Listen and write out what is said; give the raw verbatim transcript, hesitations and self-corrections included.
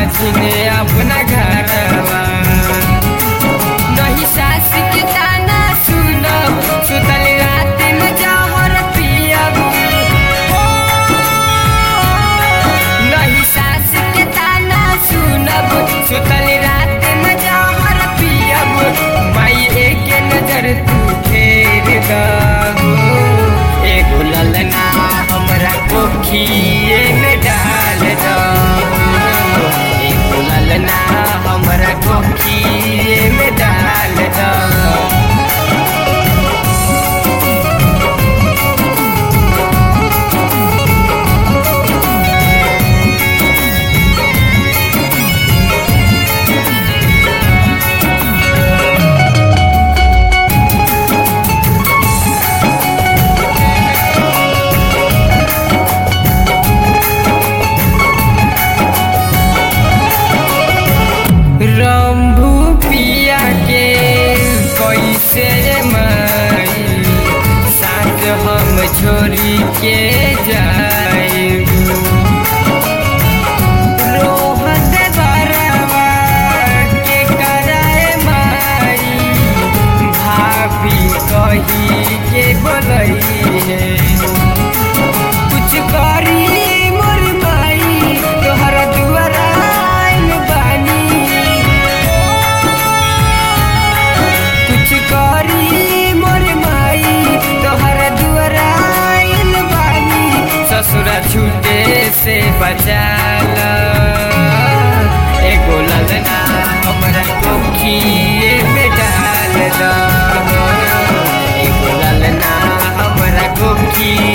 बाझिने अपना घरवा। नहीं सास के ताना सुनब सुतल रात में जहर पियब। नहीं सास के ताना सुनब सुतल रात में जहर पियब। माई एक नजर तू फेर दहो एगो ललना हमरा कोखिए में डाल दहो। एगो ललना हमरा कोखिए में डाल दहो। रंभू पिया के कैसे माई साथ हम छोड़ी के जाएब। रोहत बरवा के कराए माई भाभी कही के बोलई है। कुछ करी मोर माई तोहरा दुआरा आइल बानी। कुछ करी मोर माई तोहरा दुआरा आइल बानी। ससुरा छूटे से बचाला एगो ललना हमरा कोखिए में डाल दहो। एगो ललना हमरा कोखिए